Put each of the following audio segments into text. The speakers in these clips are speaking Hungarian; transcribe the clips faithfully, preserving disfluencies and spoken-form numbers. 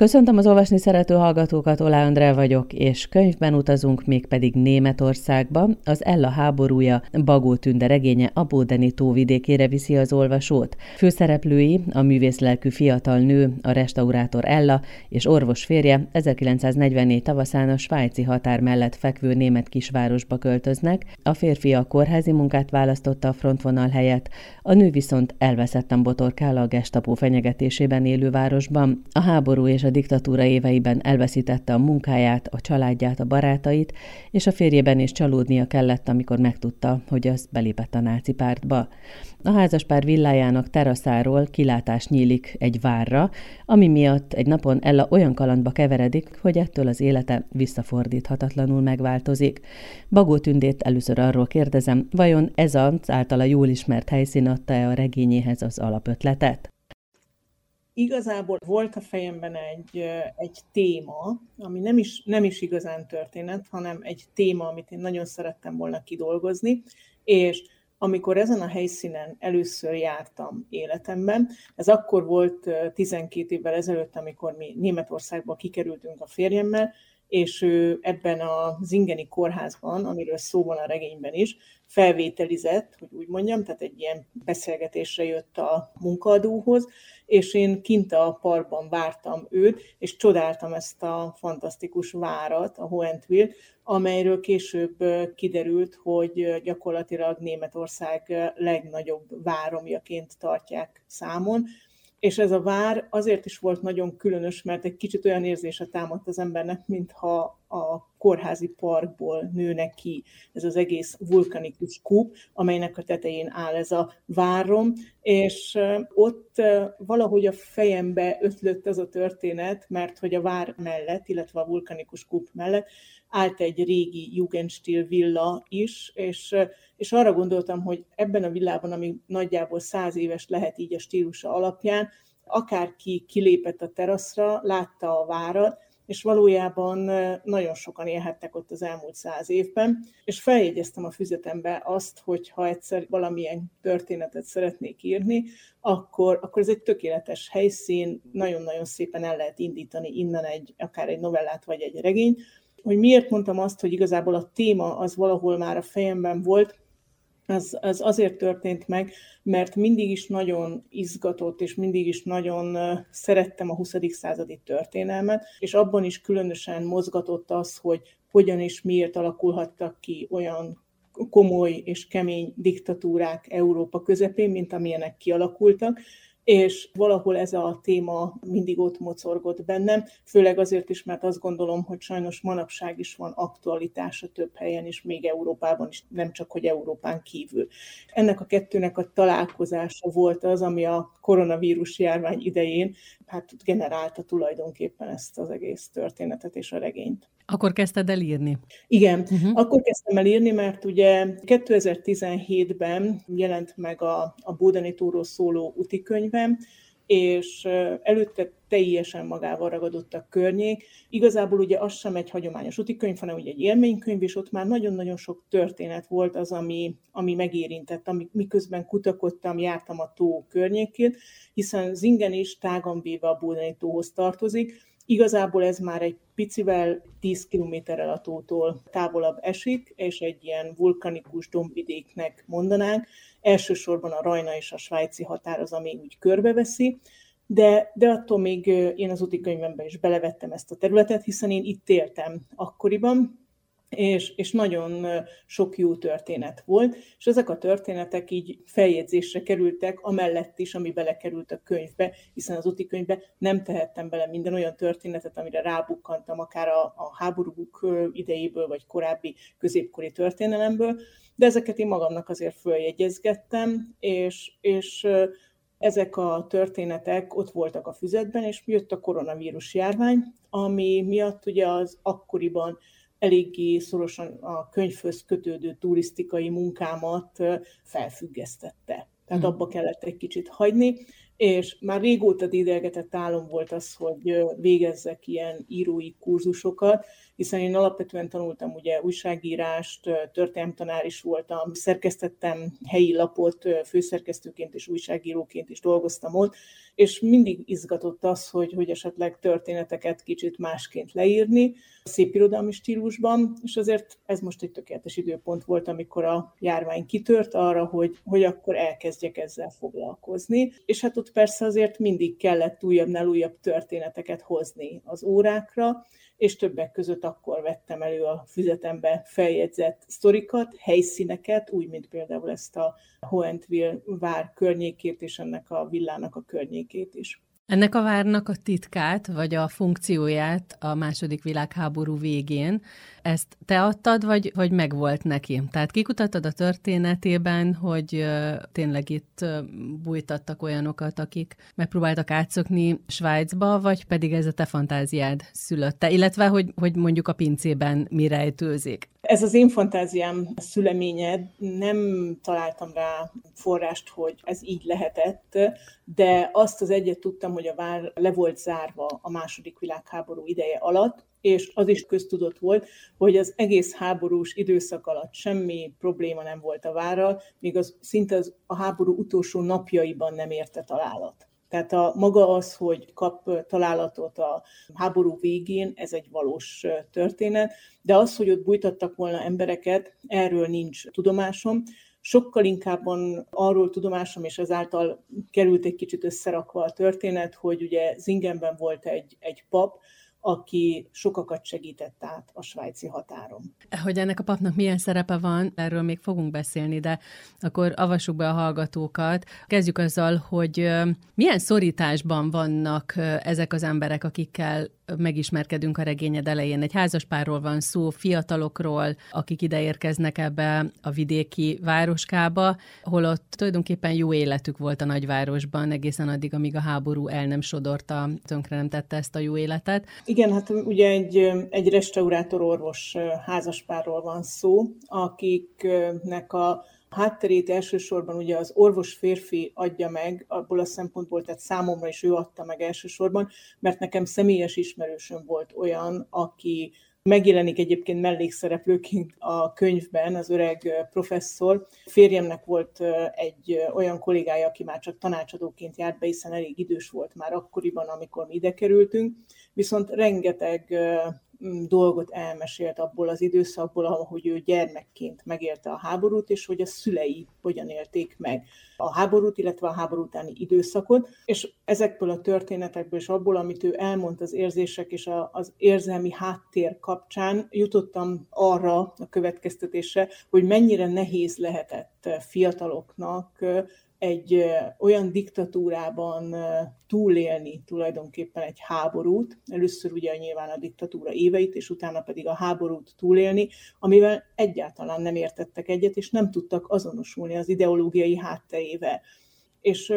Köszöntöm az olvasni szerető hallgatókat, Olá Andrea vagyok, és könyvben utazunk, mégpedig Németországba. Az Ella háborúja, Bagó Tünde regénye a Bodeni tó vidékére viszi az olvasót. Főszereplői a művészlelkű fiatal nő, a restaurátor Ella és orvos férje ezerkilencszáznegyvennégy tavaszán a svájci határ mellett fekvő német kisvárosba költöznek. A férfi a kórházi munkát választotta a frontvonal helyett, a nő viszont elveszetten botorkál a gestapo fenyegetésében élő városban. A háború és a diktatúra éveiben elveszítette a munkáját, a családját, a barátait, és a férjében is csalódnia kellett, amikor megtudta, hogy az belépett a náci pártba. A házaspár villájának teraszáról kilátás nyílik egy várra, ami miatt egy napon Ella olyan kalandba keveredik, hogy ettől az élete visszafordíthatatlanul megváltozik. Bagó Tündét először arról kérdezem, vajon ez az általa jól ismert helyszín adta-e a regényéhez az alapötletet? Igazából volt a fejemben egy, egy téma, ami nem is, nem is igazán történet, hanem egy téma, amit én nagyon szerettem volna kidolgozni, és amikor ezen a helyszínen először jártam életemben, ez akkor volt tizenkét évvel ezelőtt, amikor mi Németországba kikerültünk a férjemmel, és ő ebben a zingeni kórházban, amiről szó van a regényben is, felvételizett, hogy úgy mondjam, tehát egy ilyen beszélgetésre jött a munkaadóhoz, és én kint a parkban vártam őt, és csodáltam ezt a fantasztikus várat, a Hohentwild, amelyről később kiderült, hogy gyakorlatilag Németország legnagyobb váromjaként tartják számon, és ez a vár azért is volt nagyon különös, mert egy kicsit olyan érzése támadt az embernek, mintha a kórházi parkból nőne ki ez az egész vulkanikus kúp, amelynek a tetején áll ez a várom, és ott valahogy a fejembe ötlött ez a történet, mert hogy a vár mellett, illetve a vulkanikus kúp mellett állt egy régi Jugendstil villa is, és, és arra gondoltam, hogy ebben a villában, ami nagyjából száz éves lehet így a stílusa alapján, akárki kilépett a teraszra, látta a várat, és valójában nagyon sokan élhettek ott az elmúlt száz évben, és feljegyeztem a füzetembe azt, hogy ha egyszer valamilyen történetet szeretnék írni, akkor, akkor ez egy tökéletes helyszín, nagyon-nagyon szépen el lehet indítani innen egy, akár egy novellát vagy egy regényt. Hogy miért mondtam azt, hogy igazából a téma az valahol már a fejemben volt, az, az azért történt meg, mert mindig is nagyon izgatott, és mindig is nagyon szerettem a huszadik századi történelmet, és abban is különösen mozgatott az, hogy hogyan és miért alakulhattak ki olyan komoly és kemény diktatúrák Európa közepén, mint amilyenek kialakultak, és valahol ez a téma mindig ott mocorgott bennem, főleg azért is, mert azt gondolom, hogy sajnos manapság is van aktualitása több helyen is, még Európában is, nem csak, hogy Európán kívül. Ennek a kettőnek a találkozása volt az, ami a koronavírus járvány idején hát generálta tulajdonképpen ezt az egész történetet és a regényt. Akkor kezdted el írni? Igen, uh-huh. Akkor kezdtem el írni, mert ugye kétezer-tizenhétben jelent meg a, a Bodeni tóról szóló utikönyvem, és előtte teljesen magával ragadott a környék. Igazából ugye az sem egy hagyományos utikönyv, hanem ugye egy élménykönyv, és ott már nagyon-nagyon sok történet volt az, ami, ami megérintett, ami, miközben kutakodtam, jártam a tó környékén, hiszen Zingen is tágan véve a Bodeni tóhoz tartozik. Igazából ez már egy picivel tíz kilométerrel a tótól távolabb esik, és egy ilyen vulkanikus dombvidéknek mondanánk. Elsősorban a Rajna és a svájci határ az, ami úgy körbeveszi, de, de attól még én az útikönyvemben is belevettem ezt a területet, hiszen én itt éltem akkoriban, És, és nagyon sok jó történet volt, és ezek a történetek így feljegyzésre kerültek, amellett is, ami belekerült a könyvbe, hiszen az utikönyvbe nem tehettem bele minden olyan történetet, amire rábukkantam, akár a, a háborúk idejéből, vagy korábbi középkori történelemből, de ezeket én magamnak azért följegyezgettem, és, és ezek a történetek ott voltak a füzetben, és jött a koronavírus járvány, ami miatt ugye az akkoriban eléggé szorosan a könyvhöz kötődő turisztikai munkámat felfüggesztette. Tehát abba kellett egy kicsit hagyni, és már régóta dédelgetett álom volt az, hogy végezzek ilyen írói kurzusokat, hiszen én alapvetően tanultam ugye újságírást, történelemtanár is voltam, szerkesztettem helyi lapot, főszerkesztőként és újságíróként is dolgoztam ott, és mindig izgatott az, hogy, hogy esetleg történeteket kicsit másként leírni, szépirodalmi stílusban, és azért ez most egy tökéletes időpont volt, amikor a járvány kitört arra, hogy, hogy akkor elkezdjek ezzel foglalkozni. És hát ott persze azért mindig kellett újabbnál újabb történeteket hozni az órákra, és többek között akkor vettem elő a füzetembe feljegyzett sztorikat, helyszíneket, úgy, mint például ezt a Hohentville vár környékét és ennek a villának a környékét is. Ennek a várnak a titkát, vagy a funkcióját a második világháború végén, ezt te adtad, vagy, vagy megvolt neki? Tehát kikutattad a történetében, hogy uh, tényleg itt uh, bújtattak olyanokat, akik megpróbáltak átszökni Svájcba, vagy pedig ez a te fantáziád szülötte, illetve hogy, hogy mondjuk a pincében mi rejtőzik? Ez az én fantáziám szüleménye, nem találtam rá forrást, hogy ez így lehetett, de azt az egyet tudtam, hogy a vár le volt zárva a második világháború ideje alatt, és az is köztudott volt, hogy az egész háborús időszak alatt semmi probléma nem volt a várral, míg az szinte az, a háború utolsó napjaiban nem érte találat. Tehát a maga az, hogy kap találatot a háború végén, ez egy valós történet, de az, hogy ott bújtattak volna embereket, erről nincs tudomásom. Sokkal inkább arról tudomásom, és ezáltal került egy kicsit összerakva a történet, hogy ugye Zingenben volt egy, egy pap, aki sokakat segített át a svájci határon. Hogy ennek a papnak milyen szerepe van, erről még fogunk beszélni, de akkor avassuk be a hallgatókat. Kezdjük azzal, hogy milyen szorításban vannak ezek az emberek, akikkel megismerkedünk a regényed elején. Egy házaspárról van szó, fiatalokról, akik ide érkeznek ebbe a vidéki városkába, holott tulajdonképpen jó életük volt a nagyvárosban, egészen addig, amíg a háború el nem sodorta, tönkre nem tette ezt a jó életet. Igen, hát ugye egy, egy restaurátor-orvos házaspárról van szó, akiknek a hátterét elsősorban ugye az orvos férfi adja meg, abból a szempontból, tehát számomra is ő adta meg elsősorban, mert nekem személyes ismerősöm volt olyan, aki megjelenik egyébként mellékszereplőként a könyvben, az öreg professzor. Férjemnek volt egy olyan kollégája, aki már csak tanácsadóként járt be, hiszen elég idős volt már akkoriban, amikor mi ide kerültünk, viszont rengeteg dolgot elmesélt abból az időszakból, ahogy ő gyermekként megélte a háborút, és hogy a szülei hogyan élték meg a háborút, illetve a háború utáni időszakot, és ezekből a történetekből és abból, amit ő elmond az érzések és az érzelmi háttér kapcsán, jutottam arra a következtetésre, hogy mennyire nehéz lehetett fiataloknak egy olyan diktatúrában túlélni tulajdonképpen egy háborút, először ugye nyilván a diktatúra éveit, és utána pedig a háborút túlélni, amivel egyáltalán nem értettek egyet, és nem tudtak azonosulni az ideológiai hátterével. És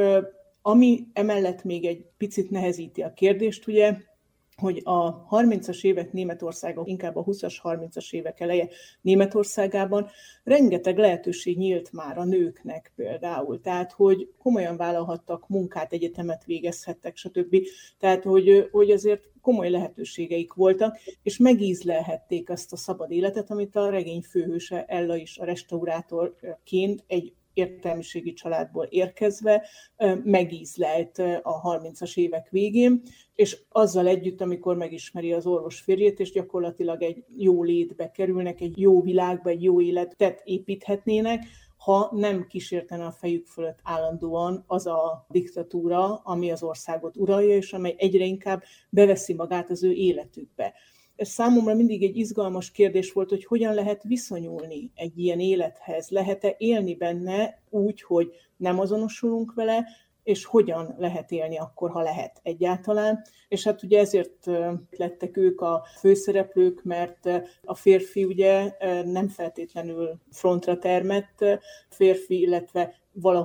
ami emellett még egy picit nehezíti a kérdést, ugye, hogy a harmincas évek Németországban, inkább a huszas, harmincas évek eleje Németországában rengeteg lehetőség nyílt már a nőknek például. Tehát, hogy komolyan vállalhattak munkát, egyetemet végezhettek, stb. Tehát, hogy, hogy azért komoly lehetőségeik voltak, és megízlelhették azt a szabad életet, amit a regény főhőse Ella is a restaurátorként egy értelmiségi családból érkezve megízlelt a harmincas évek végén, és azzal együtt, amikor megismeri az orvos férjét, és gyakorlatilag egy jó létbe kerülnek, egy jó világba, egy jó életet építhetnének, ha nem kísértene a fejük fölött állandóan az a diktatúra, ami az országot uralja, és amely egyre inkább beveszi magát az ő életükbe. Ez számomra mindig egy izgalmas kérdés volt, hogy hogyan lehet viszonyulni egy ilyen élethez, lehet-e élni benne úgy, hogy nem azonosulunk vele, és hogyan lehet élni akkor, ha lehet egyáltalán. És hát ugye ezért lettek ők a főszereplők, mert a férfi ugye nem feltétlenül frontra termett férfi, illetve valahogy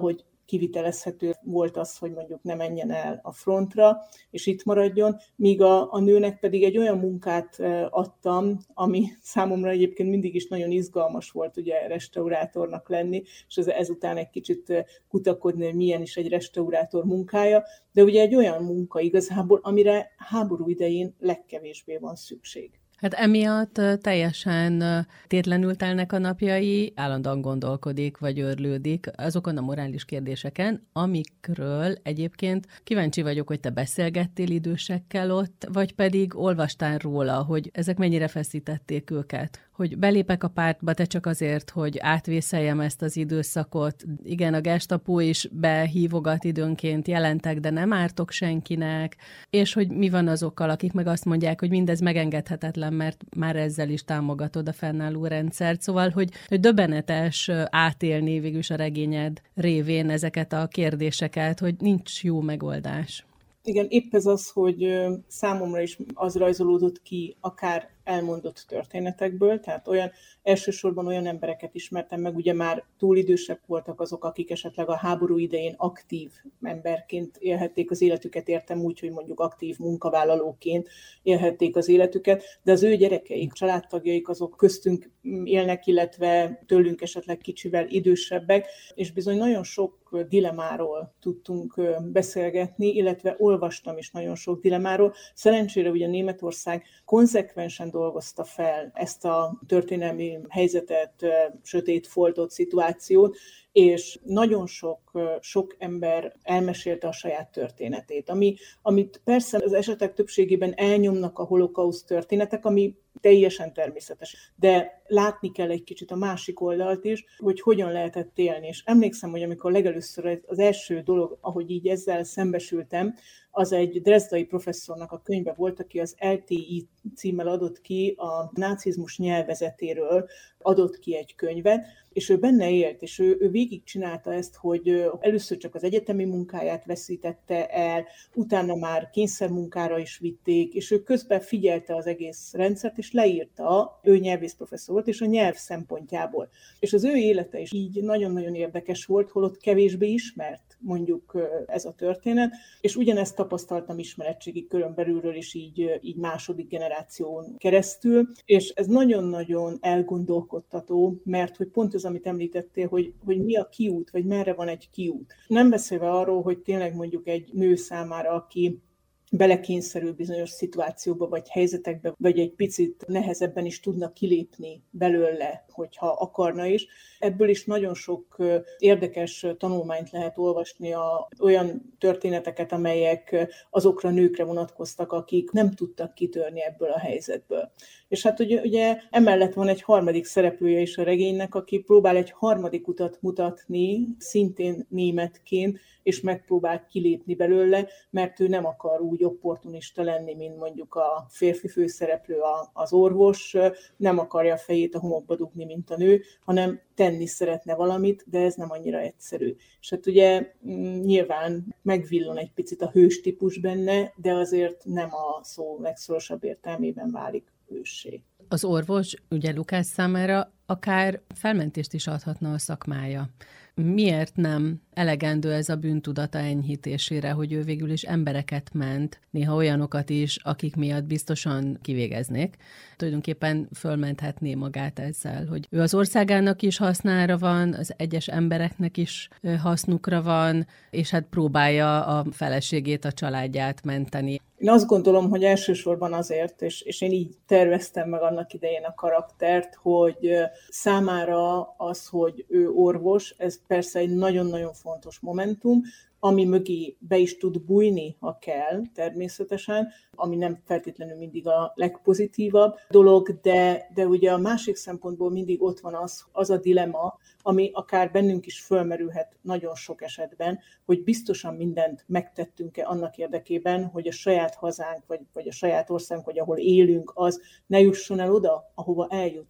kivitelezhető volt az, hogy mondjuk ne menjen el a frontra, és itt maradjon, míg a, a nőnek pedig egy olyan munkát adtam, ami számomra egyébként mindig is nagyon izgalmas volt ugye restaurátornak lenni, és ez, ezután egy kicsit kutakodni, hogy milyen is egy restaurátor munkája, de ugye egy olyan munka igazából, amire háború idején legkevésbé van szükség. Hát emiatt teljesen tétlenül telnek a napjai, állandóan gondolkodik, vagy őrlődik azokon a morális kérdéseken, amikről egyébként kíváncsi vagyok, hogy te beszélgettél idősekkel ott, vagy pedig olvastál róla, hogy ezek mennyire feszítették őket. Hogy belépek a pártba, te csak azért, hogy átvészeljem ezt az időszakot. Igen, a Gestapo is behívogat időnként, jelentek, de nem ártok senkinek. És hogy mi van azokkal, akik meg azt mondják, hogy mindez megengedhetetlen, mert már ezzel is támogatod a fennálló rendszert. Szóval, hogy, hogy döbbenetes átélni végülis a regényed révén ezeket a kérdéseket, hogy nincs jó megoldás. Igen, épp ez az, hogy számomra is az rajzolódott ki, akár elmondott történetekből, tehát olyan, elsősorban olyan embereket ismertem meg, ugye már túl idősek voltak azok, akik esetleg a háború idején aktív emberként élhették az életüket, értem úgy, hogy mondjuk aktív munkavállalóként élhették az életüket, de az ő gyerekeik, családtagjaik azok köztünk élnek, illetve tőlünk esetleg kicsivel idősebbek, és bizony nagyon sok dilemáról tudtunk beszélgetni, illetve olvastam is nagyon sok dilemáról. Szerencsére ugye Németország konzekvensen dolgozta fel ezt a történelmi helyzetet, sötét foltot, szituációt, és nagyon sok, sok ember elmesélte a saját történetét, ami, amit persze az esetek többségében elnyomnak a holokauszt történetek, ami teljesen természetes. De látni kell egy kicsit a másik oldalt is, hogy hogyan lehetett élni. És emlékszem, hogy amikor legelőször az első dolog, ahogy így ezzel szembesültem, az egy drezdai professzornak a könyve volt, aki az el té i címmel adott ki a nácizmus nyelvezetéről, adott ki egy könyvet, és ő benne élt, és ő, ő végigcsinálta ezt, hogy először csak az egyetemi munkáját veszítette el, utána már kényszermunkára is vitték, és ő közben figyelte az egész rendszert, és leírta, ő nyelvészprofesszor volt, és a nyelv szempontjából. És az ő élete is így nagyon-nagyon érdekes volt, holott kevésbé ismert mondjuk ez a történet, és ugyanezt tapasztaltam ismeretségi körön belülről is így, így második generáción keresztül, és ez nagyon-nagyon elgondolkodtató, mert hogy pont az, amit említettél, hogy, hogy mi a kiút, vagy merre van egy kiút. Nem beszélve arról, hogy tényleg mondjuk egy nő számára, aki belekényszerül bizonyos szituációba, vagy helyzetekbe, vagy egy picit nehezebben is tudna kilépni belőle, hogyha akarna is. Ebből is nagyon sok érdekes tanulmányt lehet olvasni, a, olyan történeteket, amelyek azokra a nőkre vonatkoztak, akik nem tudtak kitörni ebből a helyzetből. És hát ugye, ugye emellett van egy harmadik szereplője is a regénynek, aki próbál egy harmadik utat mutatni, szintén németként, és megpróbál kilépni belőle, mert ő nem akar úgy opportunista lenni, mint mondjuk a férfi főszereplő, az orvos, nem akarja a fejét a homokba dugni, mint a nő, hanem tenni szeretne valamit, de ez nem annyira egyszerű. És hát ugye nyilván megvillan egy picit a hős típus benne, de azért nem a szó legszorosabb értelmében válik hőssé. Az orvos ugye Lukács számára akár felmentést is adhatna a szakmája. Miért nem elegendő ez a bűntudata enyhítésére, hogy ő végül is embereket ment, néha olyanokat is, akik miatt biztosan kivégeznék. Tulajdonképpen fölmenthetné magát ezzel, hogy ő az országának is hasznára van, az egyes embereknek is hasznukra van, és hát próbálja a feleségét, a családját menteni. Én azt gondolom, hogy elsősorban azért, és, és én így terveztem meg annak idején a karaktert, hogy számára az, hogy ő orvos, ez persze egy nagyon-nagyon fontos momentum, ami mögé be is tud bújni, ha kell, természetesen, ami nem feltétlenül mindig a legpozitívabb dolog, de, de ugye a másik szempontból mindig ott van az, az a dilemma, ami akár bennünk is fölmerülhet nagyon sok esetben, hogy biztosan mindent megtettünk-e annak érdekében, hogy a saját hazánk, vagy, vagy a saját országunk, vagy ahol élünk, az ne jusson el oda, ahova eljutott.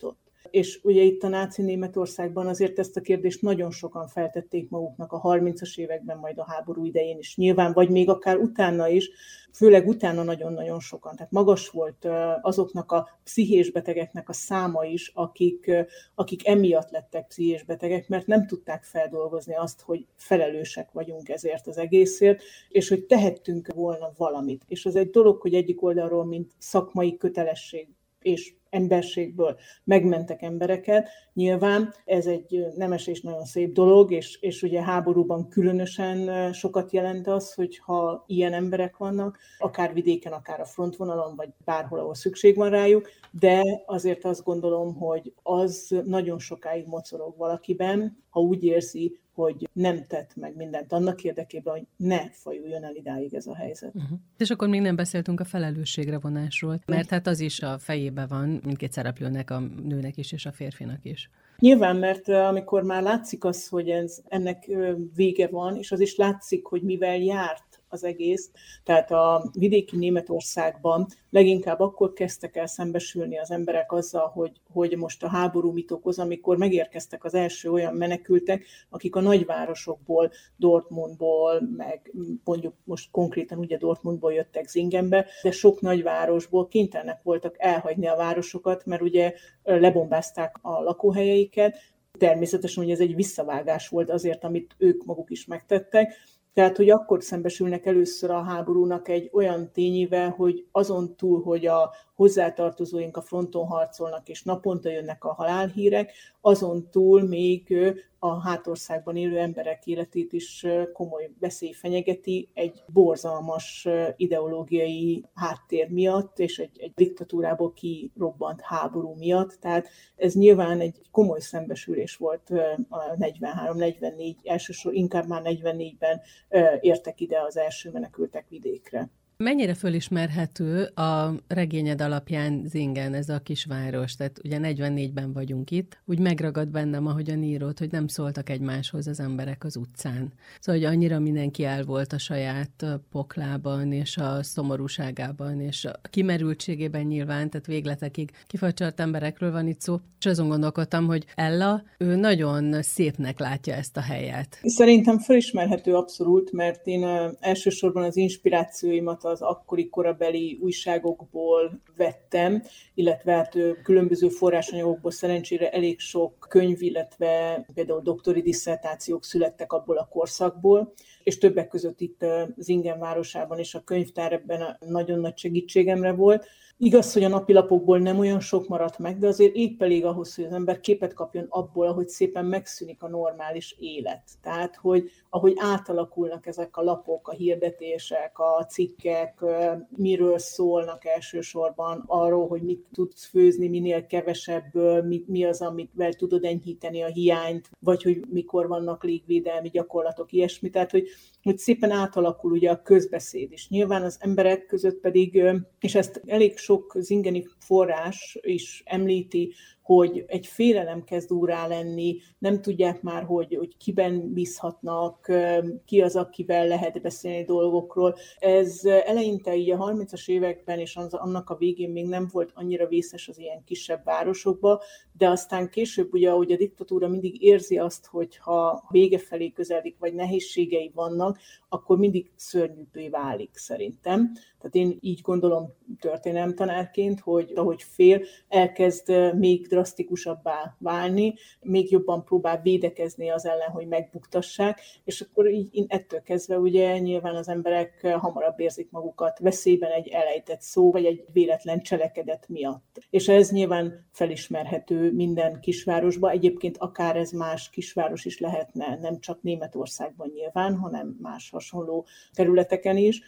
és ugye itt a náci Németországban azért ezt a kérdést nagyon sokan feltették maguknak a harmincas években, majd a háború idején is nyilván, vagy még akár utána is, főleg utána nagyon-nagyon sokan. Tehát magas volt azoknak a pszichés betegeknek a száma is, akik, akik emiatt lettek pszichés betegek, mert nem tudták feldolgozni azt, hogy felelősek vagyunk ezért az egészért, és hogy tehettünk volna valamit. És az egy dolog, hogy egyik oldalról, mint szakmai kötelesség és emberségből megmentek embereket. Nyilván ez egy nemes és nagyon szép dolog, és, és ugye háborúban különösen sokat jelent az, hogyha ilyen emberek vannak, akár vidéken, akár a frontvonalon, vagy bárhol, ahol szükség van rájuk, de azért azt gondolom, hogy az nagyon sokáig mocorog valakiben, ha úgy érzi, hogy nem tett meg mindent annak érdekében, hogy ne fajuljon el idáig ez a helyzet. Uh-huh. És akkor még nem beszéltünk a felelősségre vonásról, mert hát az is a fejében van mindkét szereplőnek, a nőnek is és a férfinak is. Nyilván, mert amikor már látszik az, hogy ez, ennek vége van, és az is látszik, hogy mivel járt az egész, tehát a vidéki Németországban leginkább akkor kezdtek el szembesülni az emberek azzal, hogy, hogy most a háború mit okoz, amikor megérkeztek az első olyan menekültek, akik a nagyvárosokból, Dortmundból, meg mondjuk most konkrétan ugye Dortmundból jöttek Zingenbe, de sok nagyvárosból kénytelenek voltak elhagyni a városokat, mert ugye lebombázták a lakóhelyeiket. Természetesen, hogy ez egy visszavágás volt azért, amit ők maguk is megtettek. Tehát, hogy akkor szembesülnek először a háborúnak egy olyan tényével, hogy azon túl, hogy a hozzátartozóink a fronton harcolnak, és naponta jönnek a halálhírek, azon túl még a hátországban élő emberek életét is komoly veszély fenyegeti egy borzalmas ideológiai háttér miatt, és egy, egy diktatúrából kirobbant háború miatt. Tehát ez nyilván egy komoly szembesülés volt a negyvenhárom negyvennégy, elsősorban inkább már negyvennégyben értek ide az első menekültek vidékre. Mennyire fölismerhető a regényed alapján Zingen, ez a kisváros? Tehát ugye negyvennégyben vagyunk itt, úgy megragad bennem, ahogyan írod, hogy nem szóltak egymáshoz az emberek az utcán. Szóval, hogy annyira mindenki el volt a saját poklában, és a szomorúságában, és a kimerültségében nyilván, tehát végletekig kifacsart emberekről van itt szó. És azon gondolkodtam, hogy Ella, ő nagyon szépnek látja ezt a helyet. Szerintem fölismerhető abszolút, mert én elsősorban az inspirációimat az akkori korabeli újságokból vettem, illetve hát különböző forrásanyagokból szerencsére elég sok könyv, illetve például doktori disszertációk születtek abból a korszakból, és többek között itt Zingen városában is a könyvtár ebben nagyon nagy segítségemre volt. Igaz, hogy a napilapokból nem olyan sok maradt meg, de azért épp elég ahhoz, hogy az ember képet kapjon abból, ahogy szépen megszűnik a normális élet. Tehát, hogy ahogy átalakulnak ezek a lapok, a hirdetések, a cikkek, miről szólnak elsősorban, arról, hogy mit tudsz főzni minél kevesebből, mi, mi az, amivel tudod enyhíteni a hiányt, vagy hogy mikor vannak légvédelmi gyakorlatok, ilyesmi. Tehát, hogy, hogy szépen átalakul ugye a közbeszéd is. Nyilván az emberek között pedig, és ezt elég sok zingeni forrás is említi, hogy egy félelem kezd úrrá lenni, nem tudják már, hogy, hogy kiben bízhatnak, ki az, akivel lehet beszélni dolgokról. Ez eleinte így a harmincas években és annak a végén még nem volt annyira vészes az ilyen kisebb városokban, de aztán később ugye, ahogy a diktatúra mindig érzi azt, hogy ha vége felé közeledik, vagy nehézségei vannak, akkor mindig szörnyűbbé válik szerintem. Tehát én így gondolom történelemtanárként, hogy ahogy fél, elkezd még drasztikusabbá válni, még jobban próbál védekezni az ellen, hogy megbuktassák, és akkor így ettől kezdve ugye nyilván az emberek hamarabb érzik magukat veszélyben egy elejtett szó, vagy egy véletlen cselekedet miatt. És ez nyilván felismerhető minden kisvárosban, egyébként akár ez más kisváros is lehetne, nem csak Németországban nyilván, hanem más hasonló területeken is.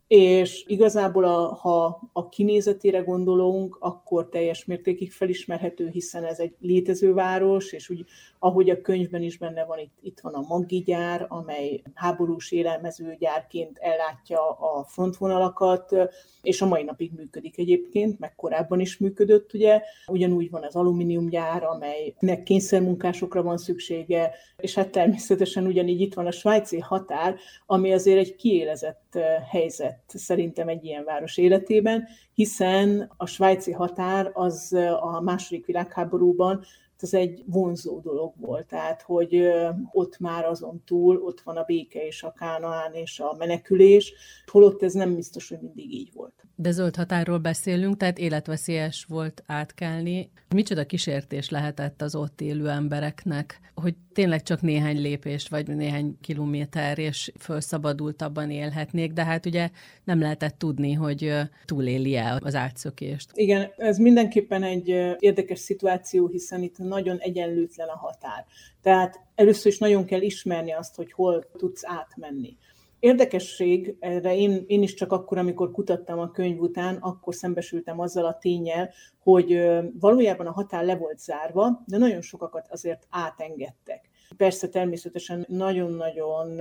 És igazából, a, ha a kinézetére gondolunk, akkor teljes mértékig felismerhető, hiszen ez egy létező város, és úgy, ahogy a könyvben is benne van, itt, itt van a Maggi gyár, amely háborús élelmezőgyárként ellátja a frontvonalakat, és a mai napig működik egyébként, meg korábban is működött, ugye. Ugyanúgy van az alumíniumgyár, amelynek kényszermunkásokra van szüksége, és hát természetesen ugyanígy itt van a svájci határ, ami azért egy kiélezett helyzet vezetett szerintem egy ilyen város életében, hiszen a svájci határ az a második világháborúban ez egy vonzó dolog volt, tehát hogy ott már azon túl, ott van a béke és a Kánaán és a menekülés, holott ez nem biztos, hogy mindig így volt. De zöld határról beszélünk, tehát életveszélyes volt átkelni. Micsoda kísértés lehetett az ott élő embereknek, hogy tényleg csak néhány lépés, vagy néhány kilométer, és felszabadultabban élhetnék, de hát ugye nem lehetett tudni, hogy túléli-e az átszökést. Igen, ez mindenképpen egy érdekes szituáció, hiszen itt nagyon egyenlőtlen a határ. Tehát először is nagyon kell ismerni azt, hogy hol tudsz átmenni. Érdekesség, erre én, én is csak akkor, amikor kutattam a könyv után, akkor szembesültem azzal a ténnyel, hogy valójában a határ le volt zárva, de nagyon sokakat azért átengedtek. Persze természetesen nagyon-nagyon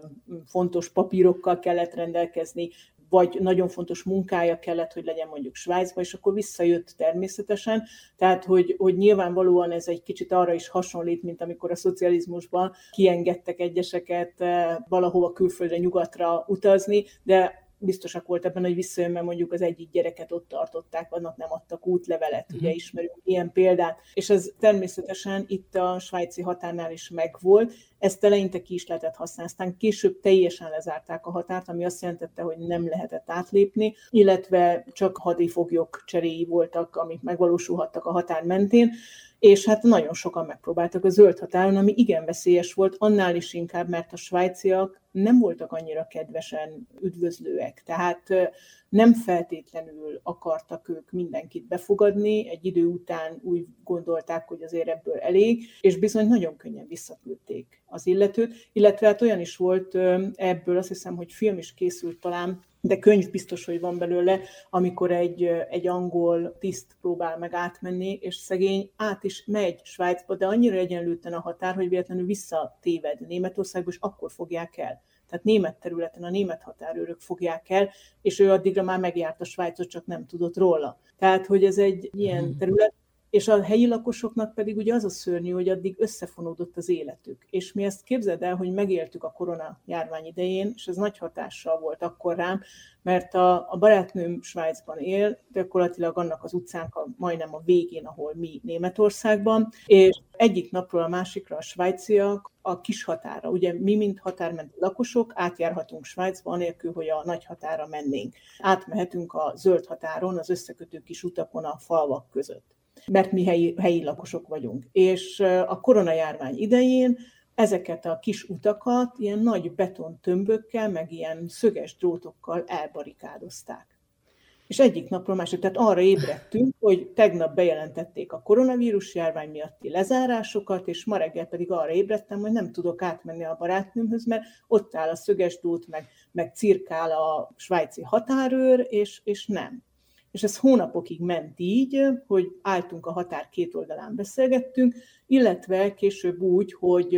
fontos papírokkal kellett rendelkezni, vagy nagyon fontos munkája kellett, hogy legyen mondjuk Svájcba, és akkor visszajött természetesen. Tehát, hogy, hogy nyilvánvalóan ez egy kicsit arra is hasonlít, mint amikor a szocializmusban kiengedtek egyeseket valahova külföldre, nyugatra utazni, de biztosak volt ebben, hogy visszajön, mert mondjuk az egyik gyereket ott tartották, annak nem adtak útlevelet, ugye ismerünk ilyen példát. És ez természetesen itt a svájci határnál is megvolt, ezt eleinte ki is lehetett használni, aztán később teljesen lezárták a határt, ami azt jelentette, hogy nem lehetett átlépni, illetve csak hadifoglyok cseréi voltak, amik megvalósulhattak a határ mentén, és hát nagyon sokan megpróbáltak a zöld határon, ami igen veszélyes volt, annál is inkább, mert a svájciak nem voltak annyira kedvesen üdvözlőek. Tehát nem feltétlenül akartak ők mindenkit befogadni, egy idő után úgy gondolták, hogy azért ebből elég, és bizony nagyon könnyen visszaküldték az illetőt, illetve hát olyan is volt ebből, azt hiszem, hogy film is készült talán, de könyv biztos, hogy van belőle, amikor egy, egy angol tiszt próbál meg átmenni, és szegény át is megy Svájcba, de annyira egyenlőtlen a határ, hogy véletlenül visszatéved Németországba, és akkor fogják el. Tehát német területen a német határőrök fogják el, és ő addigra már megjárta Svájcot, csak nem tudott róla. Tehát, hogy ez egy ilyen terület, és a helyi lakosoknak pedig ugye az a szörnyű, hogy addig összefonódott az életük. És mi ezt képzeld el, hogy megéltük a korona járvány idején, és ez nagy hatással volt akkor rám, mert a, a barátnőm Svájcban él, gyakorlatilag annak az utcánk a, majdnem a végén, ahol mi Németországban, és egyik napról a másikra a svájciak a kis határa, ugye mi, mint határmenti lakosok, átjárhatunk Svájcba, anélkül, hogy a nagy határa mennénk. Átmehetünk a zöld határon, az összekötő kis utakon a falvak között, mert mi helyi, helyi lakosok vagyunk. És a koronajárvány idején ezeket a kis utakat ilyen nagy betontömbökkel, meg ilyen szöges drótokkal elbarikádozták. És egyik napról másik, tehát arra ébredtünk, hogy tegnap bejelentették a koronavírus járvány miatti lezárásokat, és ma reggel pedig arra ébredtem, hogy nem tudok átmenni a barátnőmhöz, mert ott áll a szöges drót, meg, meg cirkál a svájci határőr, és, és nem. És ez hónapokig ment így, hogy álltunk a határ két oldalán, beszélgettünk, illetve később úgy, hogy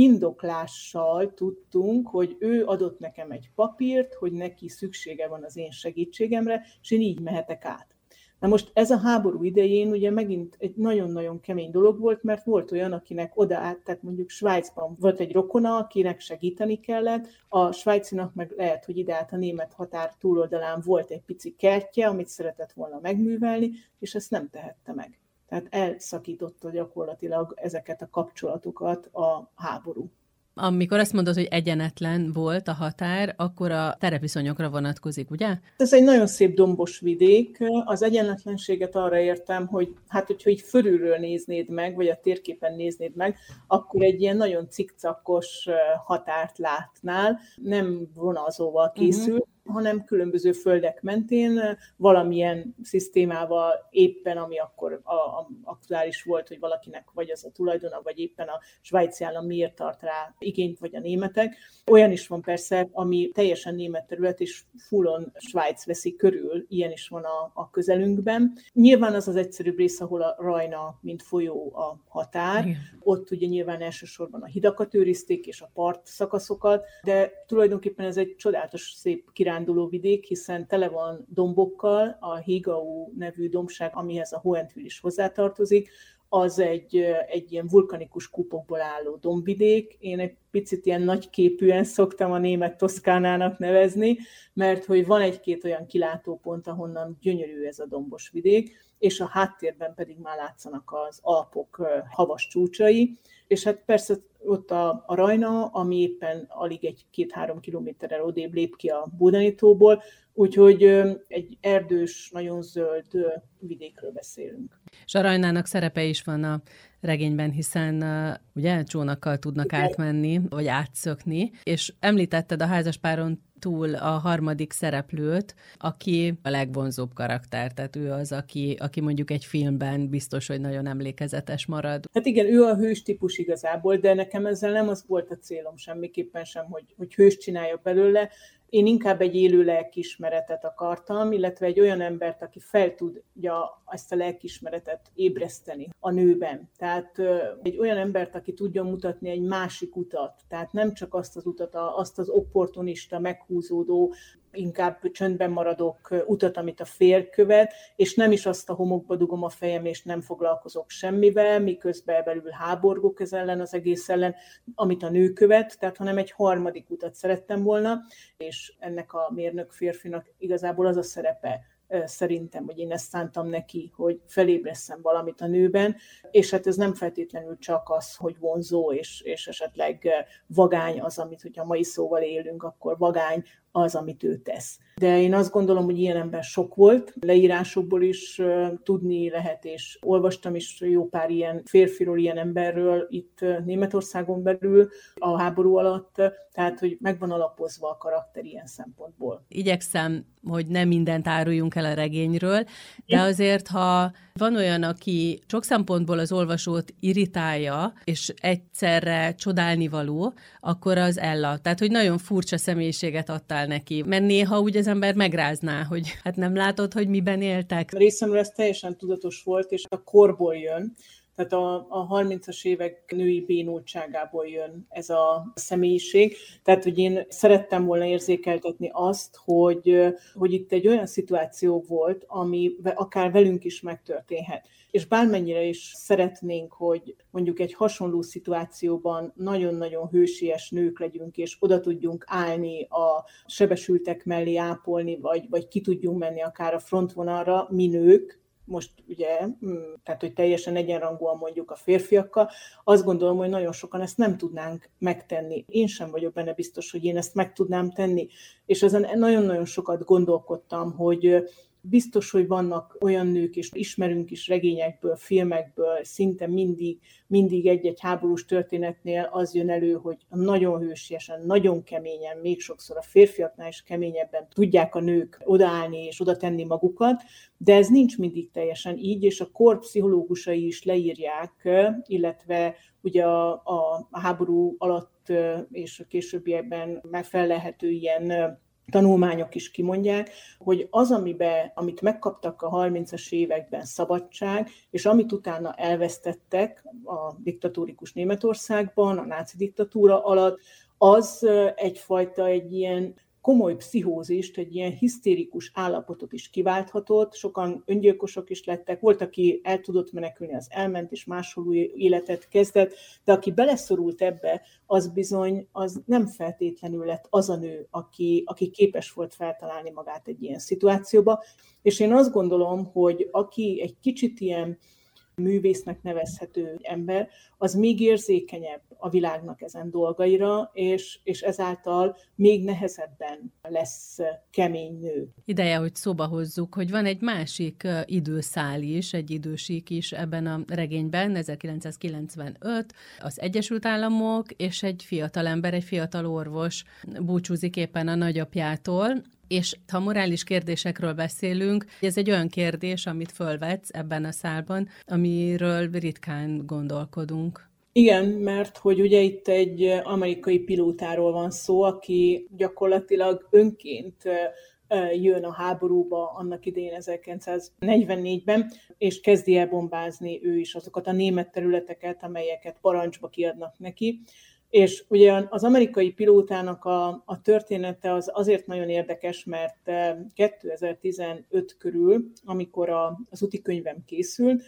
indoklással tudtunk, hogy ő adott nekem egy papírt, hogy neki szüksége van az én segítségemre, és én így mehetek át. Na most ez a háború idején ugye megint egy nagyon-nagyon kemény dolog volt, mert volt olyan, akinek oda át, tehát mondjuk Svájcban volt egy rokona, akinek segíteni kellett, a svájcinak meg lehet, hogy ide át a német határ túloldalán volt egy pici kertje, amit szeretett volna megművelni, és ezt nem tehette meg. Tehát elszakította gyakorlatilag ezeket a kapcsolatokat a háború. Amikor azt mondod, hogy egyenetlen volt a határ, akkor a terepviszonyokra vonatkozik, ugye? Ez egy nagyon szép dombos vidék. Az egyenletlenséget arra értem, hogy hát, hogyha így fölülről néznéd meg, vagy a térképen néznéd meg, akkor egy ilyen nagyon cikcakos határt látnál, nem vonalzóval készül, uh-huh. hanem különböző földek mentén valamilyen szisztémával éppen, ami akkor a, a, aktuális volt, hogy valakinek vagy az a tulajdona, vagy éppen a svájci állam miért tart rá igényt, vagy a németek. Olyan is van persze, ami teljesen német terület, és fullon Svájc veszi körül, ilyen is van a, a közelünkben. Nyilván az az egyszerűbb rész, ahol a Rajna, mint folyó a határ. Igen. Ott ugye nyilván elsősorban a hidakat őrizték, és a part szakaszokat, de tulajdonképpen ez egy csodálatos, szép kiránduló vidék, hiszen tele van dombokkal, a Higau nevű dombság, amihez a Hohentville is hozzátartozik, az egy, egy ilyen vulkanikus kúpokból álló dombvidék. Én egy picit ilyen nagyképűen szoktam a német Toszkánának nevezni, mert hogy van egy-két olyan kilátópont, ahonnan gyönyörű ez a dombos vidék, és a háttérben pedig már látszanak az Alpok havas csúcsai, és hát persze ott a, a Rajna, ami éppen alig egy-két-három kilométerrel odébb lép ki a Bodeni-tóból, úgyhogy egy erdős, nagyon zöld vidékről beszélünk. És a Rajnának szerepe is van a regényben, hiszen uh, ugye csónakkal tudnak Igen. átmenni, vagy átszökni, és említetted a házaspáron túl a harmadik szereplőt, aki a legvonzóbb karakter, tehát ő az, aki, aki mondjuk egy filmben biztos, hogy nagyon emlékezetes marad. Hát igen, ő a hős típus igazából, de nekem ezzel nem az volt a célom semmiképpen sem, hogy, hogy hős csináljak belőle. Én inkább egy élő lelkiismeretet akartam, illetve egy olyan embert, aki fel tudja ezt a lelkiismeretet ébreszteni a nőben. Tehát egy olyan embert, aki tudja mutatni egy másik utat. Tehát nem csak azt az utat, azt az opportunista, meghúzódó, inkább csöndben maradok utat, amit a férj követ, és nem is azt a homokba dugom a fejem, és nem foglalkozok semmivel, miközben belül háborgok ez ellen, az egész ellen, amit a nő követ, tehát hanem egy harmadik utat szerettem volna, és ennek a mérnök férfinak igazából az a szerepe, szerintem, hogy én ezt szántam neki, hogy felébresszem valamit a nőben, és hát ez nem feltétlenül csak az, hogy vonzó, és, és esetleg vagány az, amit, hogyha mai szóval élünk, akkor vagány az, amit ő tesz. De én azt gondolom, hogy ilyen ember sok volt, leírásokból is uh, tudni lehet, és olvastam is jó pár ilyen férfiról, ilyen emberről itt uh, Németországon belül a háború alatt, tehát, hogy megvan alapozva a karakter ilyen szempontból. Igyekszem, hogy nem mindent áruljunk el a regényről, de azért, ha van olyan, aki sok szempontból az olvasót irritálja, és egyszerre csodálnivaló, akkor az Ella. Tehát, hogy nagyon furcsa személyiséget adtál neki. Mert néha úgy az ember megrázná, hogy hát nem látod, hogy miben éltek. A részemről ez teljesen tudatos volt, és a korból jön. Tehát a, a harmincas évek női bénultságából jön ez a személyiség. Tehát, hogy én szerettem volna érzékeltetni azt, hogy, hogy itt egy olyan szituáció volt, ami akár velünk is megtörténhet. És bármennyire is szeretnénk, hogy mondjuk egy hasonló szituációban nagyon-nagyon hősies nők legyünk, és oda tudjunk állni a sebesültek mellé ápolni, vagy, vagy ki tudjunk menni akár a frontvonalra, mi nők, most ugye, tehát hogy teljesen egyenrangúan mondjuk a férfiakkal, azt gondolom, hogy nagyon sokan ezt nem tudnánk megtenni. Én sem vagyok benne biztos, hogy én ezt meg tudnám tenni. És ezen nagyon-nagyon sokat gondolkodtam, hogy biztos, hogy vannak olyan nők, és ismerünk is regényekből, filmekből, szinte mindig, mindig egy-egy háborús történetnél az jön elő, hogy nagyon hősiesen, nagyon keményen, még sokszor a férfiaknál is keményebben tudják a nők odaállni és oda tenni magukat, de ez nincs mindig teljesen így, és a kor pszichológusai is leírják, illetve ugye a, a, a háború alatt és a későbbiekben megfelelhető ilyen tanulmányok is kimondják, hogy az, amiben, amit megkaptak a harmincas években szabadság, és amit utána elvesztettek a diktatórikus Németországban, a náci diktatúra alatt, az egyfajta egy ilyen komoly pszichózist, egy ilyen hisztérikus állapotot is kiválthatott, sokan öngyilkosok is lettek, volt, aki el tudott menekülni, az elment, és máshol életet kezdett, de aki beleszorult ebbe, az bizony, az nem feltétlenül lett az a nő, aki, aki képes volt feltalálni magát egy ilyen szituációba, és én azt gondolom, hogy aki egy kicsit ilyen művésznek nevezhető ember, az még érzékenyebb a világnak ezen dolgaira, és, és ezáltal még nehezebben lesz kemény nő. Ideje, hogy szóba hozzuk, hogy van egy másik időszál is, egy idősík is ebben a regényben, ezerkilencszázkilencvenöt, az Egyesült Államok, és egy fiatalember, egy fiatal orvos búcsúzik éppen a nagyapjától, és ha morális kérdésekről beszélünk, ez egy olyan kérdés, amit fölvetsz ebben a szálban, amiről ritkán gondolkodunk. Igen, mert hogy ugye itt egy amerikai pilótáról van szó, aki gyakorlatilag önként jön a háborúba annak idején ezerkilencszáznegyvennégyben, és kezdi el bombázni ő is azokat a német területeket, amelyeket parancsba kiadnak neki. És ugye az amerikai pilótának a, a története az azért nagyon érdekes, mert kétezer-tizenöt körül, amikor a, az úti könyvem készült,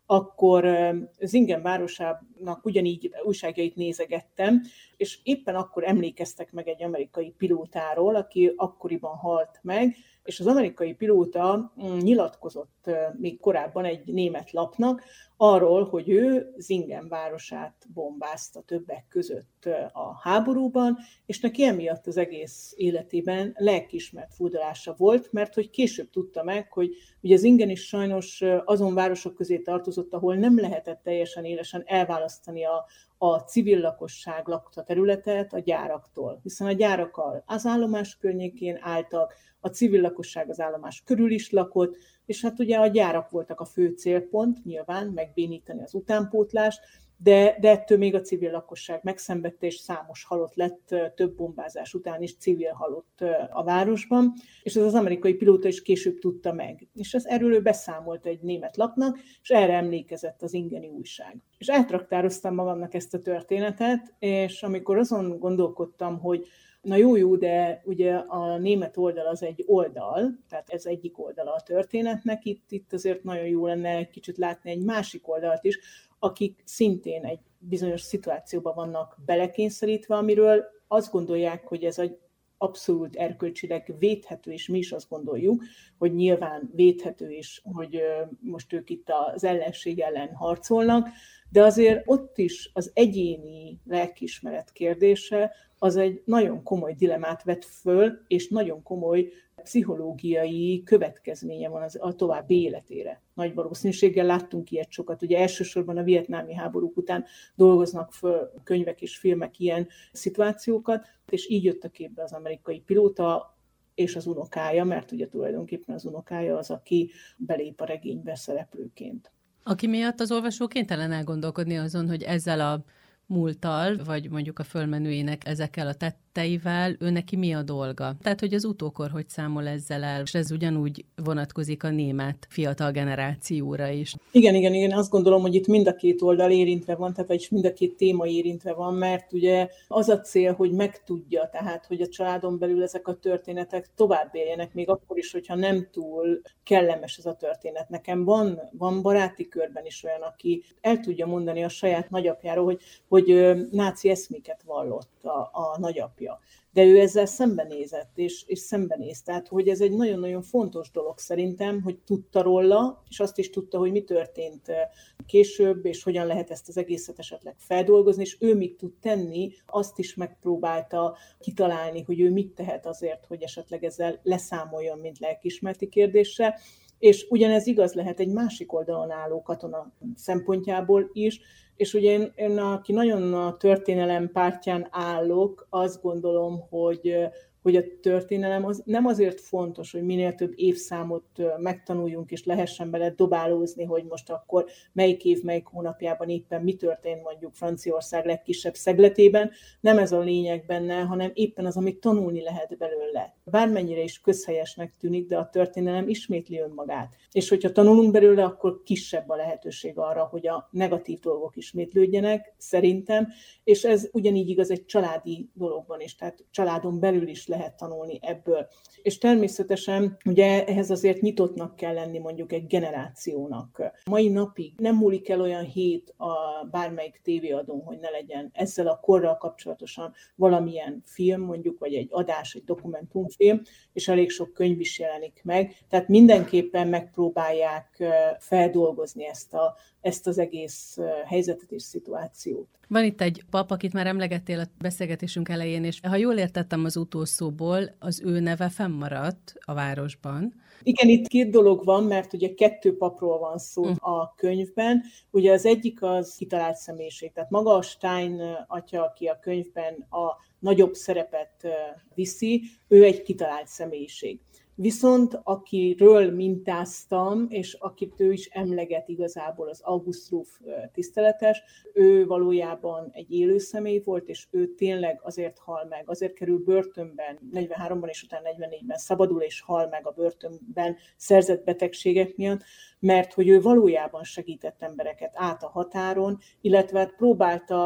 akkor Zingen városának ugyanígy újságjait nézegettem, és éppen akkor emlékeztek meg egy amerikai pilótáról, aki akkoriban halt meg, és az amerikai pilóta nyilatkozott még korábban egy német lapnak arról, hogy ő Zingen városát bombázta többek között a háborúban, és neki emiatt az egész életében lelkiismert furdalása volt, mert hogy később tudta meg, hogy ugye Zingen is sajnos azon városok közé tartozott, ahol nem lehetett teljesen élesen elválasztani a, a civil lakosság lakta területet a gyáraktól, hiszen a gyárak az állomás környékén álltak, a civil lakosság az állomás körül is lakott, és hát ugye a gyárak voltak a fő célpont, nyilván megbénítani az utánpótlást, de, de ettől még a civil lakosság megszenvedte, és számos halott lett, több bombázás után is civil halott a városban, és ez az amerikai pilóta is később tudta meg. És ez erről ő beszámolt egy német lapnak, és erre emlékezett az Zingeni újság. És eltraktároztam magamnak ezt a történetet, és amikor azon gondolkodtam, hogy na jó, jó, de ugye a német oldal az egy oldal, tehát ez egyik oldala a történetnek, itt, itt azért nagyon jó lenne egy kicsit látni egy másik oldalt is, akik szintén egy bizonyos szituációban vannak belekényszerítve, amiről azt gondolják, hogy ez egy abszolút erkölcsileg védhető, és mi is azt gondoljuk, hogy nyilván védhető is, hogy most ők itt az ellenség ellen harcolnak, de azért ott is az egyéni lelkiismeret kérdése az egy nagyon komoly dilemát vet föl, és nagyon komoly pszichológiai következménye van az, a további életére. Nagy valószínűséggel láttunk ilyet sokat. Ugye elsősorban a vietnámi háborúk után dolgoznak föl könyvek és filmek ilyen szituációkat, és így jött a képbe az amerikai pilóta és az unokája, mert ugye tulajdonképpen az unokája az, aki belép a regénybe szereplőként. Aki miatt az olvasó kénytelen elgondolkodni azon, hogy ezzel a múlttal, vagy mondjuk a fölmenőinek ezekkel a tetteivel, ő neki mi a dolga. Tehát, hogy az utókor hogy számol ezzel el, és ez ugyanúgy vonatkozik a német fiatal generációra is. Igen, igen, igen, azt gondolom, hogy itt mind a két oldal érintve van, tehát vagyis mind a két téma érintve van, mert ugye az a cél, hogy megtudja, tehát, hogy a családon belül ezek a történetek tovább éljenek, még akkor is, hogyha nem túl kellemes ez a történet. Nekem van, van baráti körben is olyan, aki el tudja mondani a saját nagyapjáról, hogy, hogy náci eszméket vallott a, a nagyapja. De ő ezzel szembenézett, és, és szembenéz. Tehát, hogy ez egy nagyon-nagyon fontos dolog szerintem, hogy tudta róla, és azt is tudta, hogy mi történt később, és hogyan lehet ezt az egészet esetleg feldolgozni, és ő mit tud tenni, azt is megpróbálta kitalálni, hogy ő mit tehet azért, hogy esetleg ezzel leszámoljon, mint lelkiismereti kérdésre. És ugyanez igaz lehet egy másik oldalon álló katona szempontjából is, és ugye én, én aki nagyon a történelem pártján állok, azt gondolom, hogy, hogy a történelem az nem azért fontos, hogy minél több évszámot megtanuljunk, és lehessen bele dobálózni, hogy most akkor melyik év, melyik hónapjában éppen mi történt mondjuk Franciaország legkisebb szegletében. Nem ez a lényeg benne, hanem éppen az, amit tanulni lehet belőle. Bármennyire is közhelyesnek tűnik, de a történelem ismétli önmagát. És hogyha tanulunk belőle, akkor kisebb a lehetőség arra, hogy a negatív dolgok ismétlődjenek, szerintem, és ez ugyanígy igaz egy családi dologban is, tehát családon belül is lehet tanulni ebből. És természetesen ugye ehhez azért nyitottnak kell lenni mondjuk egy generációnak. Mai napig nem múlik el olyan hét a bármelyik tévéadón, hogy ne legyen ezzel a korral kapcsolatosan valamilyen film, mondjuk, vagy egy adás, egy dokumentumfilm, és elég sok könyv is jelenik meg. Tehát mindenképpen megpróbálják feldolgozni ezt, a, ezt az egész helyzetet és szituációt. Van itt egy pap, akit már emlegettél a beszélgetésünk elején, és ha jól értettem az utószóból, az ő neve fennmaradt a városban. Igen, itt két dolog van, mert ugye kettő papról van szó uh. a könyvben. Ugye az egyik az kitalált személyiség, tehát maga a Stein atya, aki a könyvben a nagyobb szerepet viszi, ő egy kitalált személyiség. Viszont akiről mintáztam, és akit ő is emleget igazából, az August Ruff tiszteletes, ő valójában egy élő személy volt, és ő tényleg azért hal meg, azért kerül börtönben, negyvenháromban és utána negyvennégyben szabadul és hal meg a börtönben szerzett betegségek miatt, mert hogy ő valójában segített embereket át a határon, illetve próbálta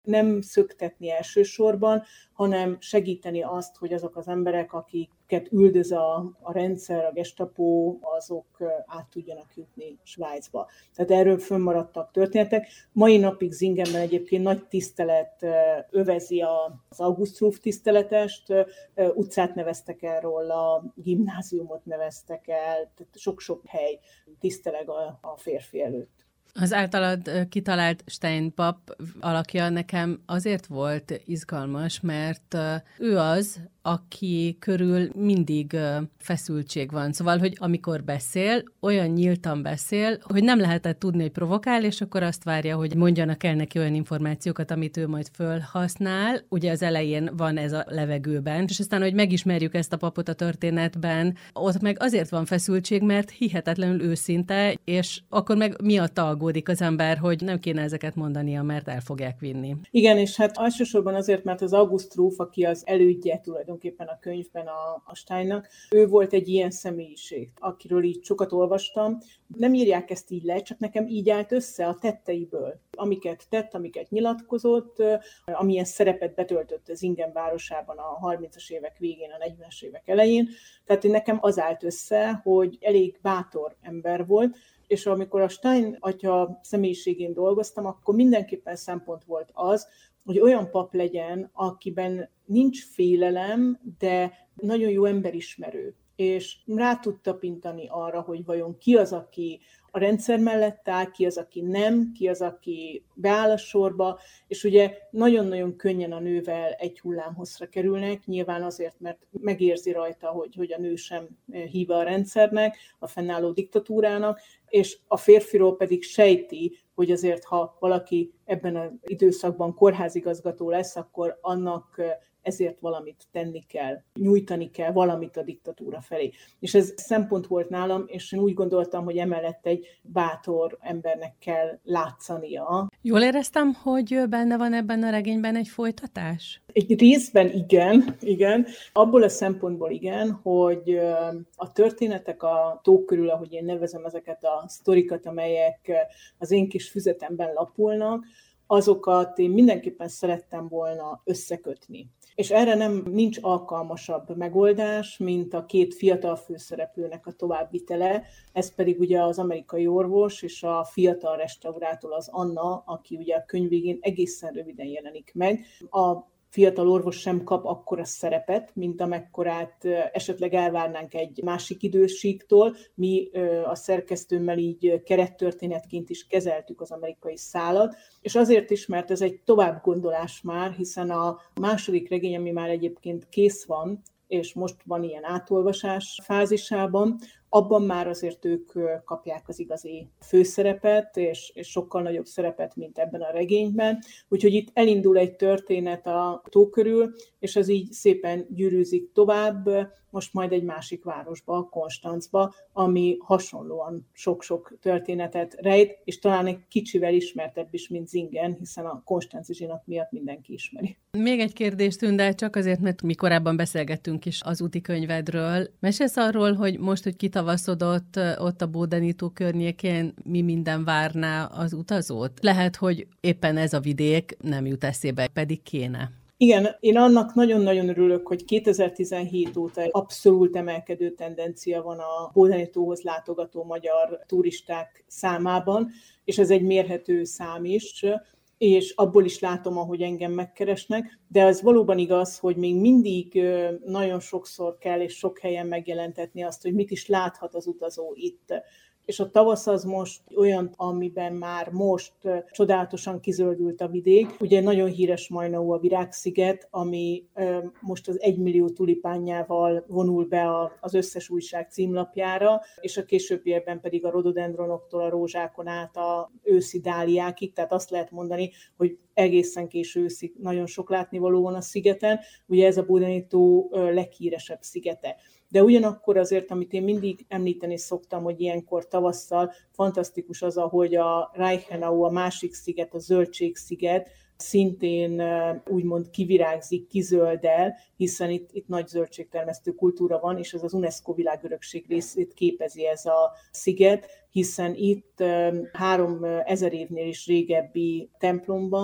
nem szöktetni elsősorban, hanem segíteni azt, hogy azok az emberek, akiket üldöz a, a rendszer, a gestapo, azok át tudjanak jutni Svájcba. Tehát erről fönnmaradtak történetek. Mai napig Zingenben egyébként nagy tisztelet övezi az August-Ruf tiszteletest, utcát neveztek el róla, gimnáziumot neveztek el, tehát sok-sok hely tiszteleg a, a férfi előtt. Az általad kitalált Stein pap alakja nekem azért volt izgalmas, mert ő az, aki körül mindig feszültség van. Szóval, hogy amikor beszél, olyan nyíltan beszél, hogy nem lehetett tudni, hogy provokál, és akkor azt várja, hogy mondjanak el neki olyan információkat, amit ő majd fölhasznál. Ugye az elején van ez a levegőben, és aztán, hogy megismerjük ezt a papot a történetben, ott meg azért van feszültség, mert hihetetlenül őszinte, és akkor meg miatta aggódik az ember, hogy nem kéne ezeket mondania, mert el fogják vinni. Igen, és hát elsősorban azért, mert az August-Ruf, aki az elődje tulajdonképpen a könyvben a, a Steinnak, ő volt egy ilyen személyiség, akiről így sokat olvastam. Nem írják ezt így le, csak nekem így állt össze a tetteiből. Amiket tett, amiket nyilatkozott, amilyen szerepet betöltött az Zingen városában a harmincas évek végén, a negyvenes évek elején. Tehát nekem az állt össze, hogy elég bátor ember volt, és amikor a Stein atya személyiségén dolgoztam, akkor mindenképpen szempont volt az, hogy olyan pap legyen, akiben nincs félelem, de nagyon jó emberismerő. És rá tud tapintani arra, hogy vajon ki az, aki a rendszer mellett áll, ki az, aki nem, ki az, aki beáll a sorba, és ugye nagyon-nagyon könnyen a nővel egy hullámhosszra kerülnek, nyilván azért, mert megérzi rajta, hogy, hogy a nő sem híve a rendszernek, a fennálló diktatúrának, és a férfiról pedig sejti, hogy azért, ha valaki ebben az időszakban kórházigazgató lesz, akkor annak ezért valamit tenni kell, nyújtani kell valamit a diktatúra felé. És ez szempont volt nálam, és én úgy gondoltam, hogy emellett egy bátor embernek kell látszania. Jól éreztem, hogy benne van ebben a regényben egy folytatás? Egy részben igen, igen. Abból a szempontból igen, hogy a történetek a tó körül, ahogy én nevezem ezeket a sztorikat, amelyek az én kis füzetemben lapulnak, azokat én mindenképpen szerettem volna összekötni. És erre nem nincs alkalmasabb megoldás, mint a két fiatal főszereplőnek a továbbvitele, ez pedig ugye az amerikai orvos és a fiatal restaurátor, az Anna, aki ugye a könyv végén egészen röviden jelenik meg. A fiatal orvos sem kap akkora szerepet, mint amekkorát esetleg elvárnánk egy másik idősíktól. Mi a szerkesztőmmel így kerettörténetként is kezeltük az amerikai szálat, és azért is, mert ez egy továbbgondolás már, hiszen a második regény, ami már egyébként kész van, és most van ilyen átolvasás fázisában, abban már azért ők kapják az igazi főszerepet, és, és sokkal nagyobb szerepet, mint ebben a regényben. Úgyhogy itt elindul egy történet a tó körül, és az így szépen gyűrűzik tovább, most majd egy másik városba, Konstanzba, ami hasonlóan sok-sok történetet rejt, és talán egy kicsivel ismertebb is, mint Zingen, hiszen a konstanzi zsinat miatt mindenki ismeri. Még egy kérdés, Tünde, csak azért, mert mi korábban beszélgettünk is az úti könyvedről. Mesélsz arról, hogy most, hogy kitavaszodott ott a Bodeni tó környékén, mi minden várná az utazót? Lehet, hogy éppen ez a vidék nem jut eszébe, pedig kéne. Igen, én annak nagyon-nagyon örülök, hogy kétezer-tizenhét óta egy abszolút emelkedő tendencia van a Bodeni tóhoz látogató magyar turisták számában, és ez egy mérhető szám is, és abból is látom, ahogy engem megkeresnek, de az valóban igaz, hogy még mindig nagyon sokszor kell és sok helyen megjelentetni azt, hogy mit is láthat az utazó itt. És a tavasz az most olyan, amiben már most csodálatosan kizöldült a vidék. Ugye nagyon híres Majnó a Virágsziget, ami most az egymillió tulipánjával vonul be az összes újság címlapjára, és a későbbiekben pedig a rododendronoktól a rózsákon át a őszi dáliákig, tehát azt lehet mondani, hogy egészen késő őszig nagyon sok látnivaló van a szigeten. Ugye ez a Bodeni tó leghíresebb szigete. De ugyanakkor azért, amit én mindig említeni szoktam, hogy ilyenkor tavasszal fantasztikus az, ahogy a Reichenau, a másik sziget, a zöldségsziget, szintén úgymond kivirágzik, kizöldel, hiszen itt, itt nagy zöldségtermesztő kultúra van, és ez az UNESCO világörökség részét képezi ez a sziget, hiszen itt három ezer évnél is régebbi templomban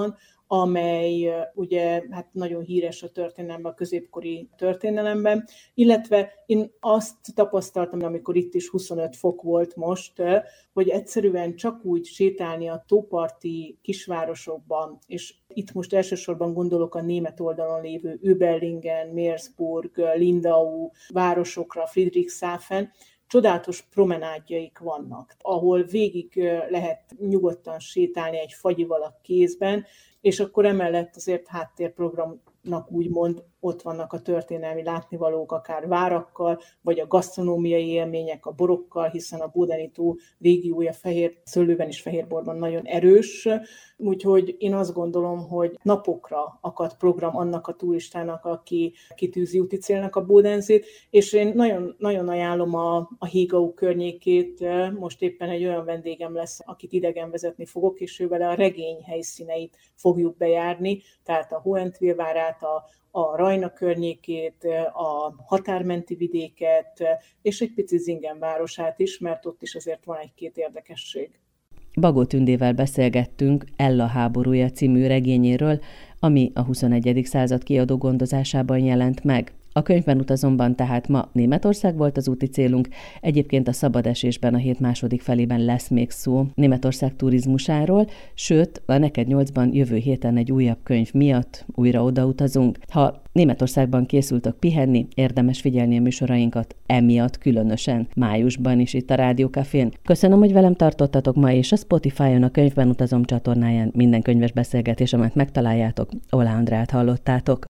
amely ugye hát nagyon híres a történelemben, a középkori történelemben, illetve én azt tapasztaltam, amikor itt is huszonöt fok volt most, hogy egyszerűen csak úgy sétálni a tóparti kisvárosokban, és itt most elsősorban gondolok a német oldalon lévő Überlingen, Meersburg, Lindau városokra, Friedrichshafen, csodálatos promenádjaik vannak, ahol végig lehet nyugodtan sétálni egy fagyival a kézben, és akkor emellett azért háttérprogramnak úgymond ott vannak a történelmi látnivalók, akár várakkal, vagy a gasztronómiai élmények a borokkal, hiszen a Bodeni-tó régiója fehér szőlőben és fehérborban nagyon erős, úgyhogy én azt gondolom, hogy napokra akad program annak a turistának, aki kitűzi úti célnak a Bodensét, és én nagyon, nagyon ajánlom a, a Hégau környékét, most éppen egy olyan vendégem lesz, akit idegen vezetni fogok, és ő vele a regény helyszíneit fogjuk bejárni, tehát a Hohentvillvárát, a a Rajna környékét, a határmenti vidéket, és egy pici Zingen városát is, mert ott is azért van egy-két érdekesség. Bagó Tündével beszélgettünk Ella háborúja című regényéről, ami a huszonegyedik század kiadó gondozásában jelent meg. A könyvben utazomban tehát ma Németország volt az úti célunk, egyébként a szabad esésben a hét második felében lesz még szó Németország turizmusáról, sőt, a Neked nyolcban jövő héten egy újabb könyv miatt újra odautazunk. Ha Németországban készültök pihenni, érdemes figyelni a műsorainkat, emiatt különösen májusban is itt a Rádió Cafén. Köszönöm, hogy velem tartottatok ma, és a Spotify-on a Könyvben utazom csatornáján minden könyves beszélgetés, amit megtaláljátok, Oláh Andrát hallottátok.